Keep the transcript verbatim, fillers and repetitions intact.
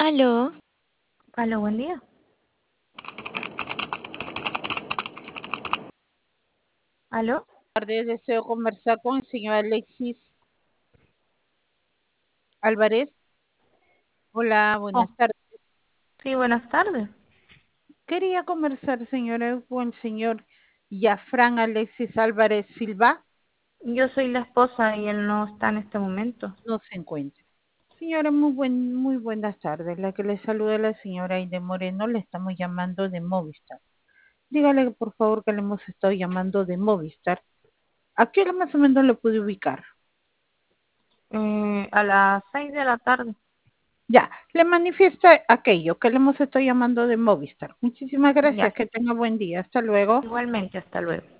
Aló, Hola, buen día. ¿Aló? Tardes, deseo conversar con el señor Alexis Álvarez. Hola, Oh, buenas tardes. sí, buenas tardes. Quería conversar, señora, con el señor Yafrán Alexis Álvarez Silva. Yo soy la esposa y él no está en este momento. No se encuentra. Señora, muy buen, muy buenas tardes. La que le saluda la señora Aide Moreno, le estamos llamando de Movistar. Dígale, por favor, que le hemos estado llamando de Movistar. ¿A qué hora más o menos lo pude ubicar? Eh, a las seis de la tarde. Ya, le manifiesta aquello que le hemos estado llamando de Movistar. Muchísimas gracias, Ya, que tenga buen día. Hasta luego. igualmente, hasta luego.